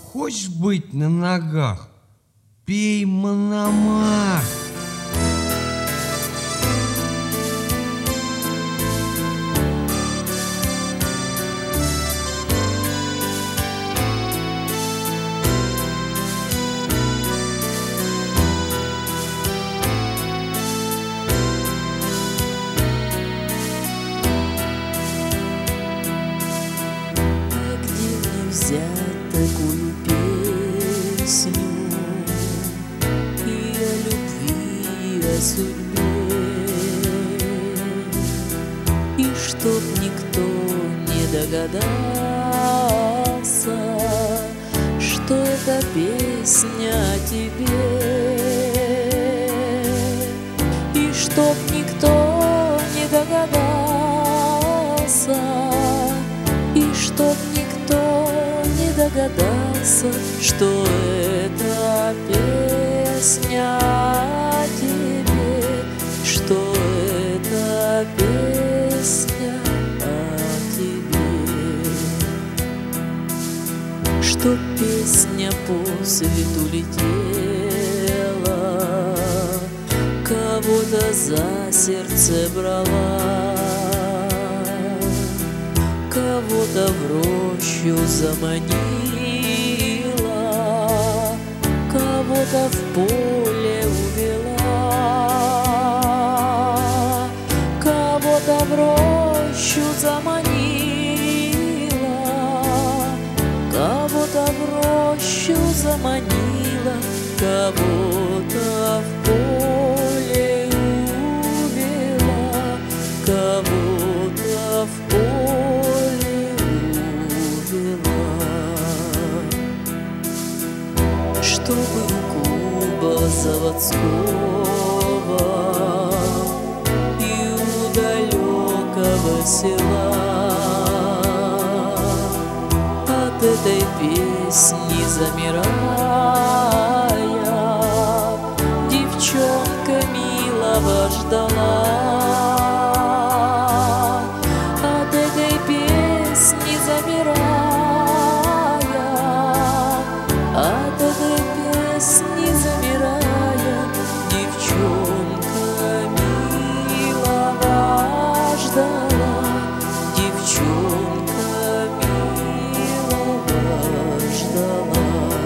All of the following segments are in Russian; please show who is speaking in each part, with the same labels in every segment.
Speaker 1: Хочешь быть на ногах? Пей Мономах.
Speaker 2: Взять такую песню и о любви, и о судьбе, и чтоб никто не догадался, что это песня о тебе, и чтоб никто не догадался, и чтоб никто не догадался, что это песня о тебе, что это песня о тебе, что песня по свету летела, кого-то за сердце брала, кого-то в рощу заманила, кого-то в поле увела, кого-то в рощу заманила, кого-то в рощу заманила, кого-то в поле увела, кого-то в поле увела. Чтобы у клуба заводского и у далекого села от этой песни замирая, девчонка милого ждала. От этой песни замирая, от этой песни замирая, девчонка милого ждала, девчонка милого ждала.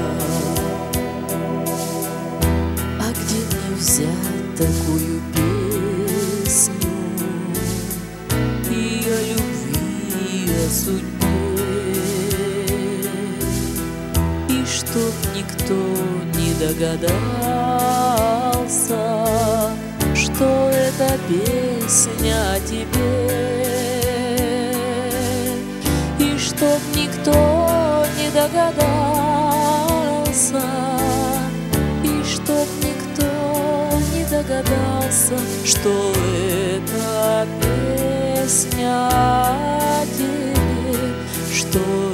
Speaker 2: А где мне взять такую песню и о любви, и о судьбе, и чтоб никто не догадался, что это песня о тебе, и чтоб никто не догадался, и чтоб никто не догадался, что это песня о тебе, что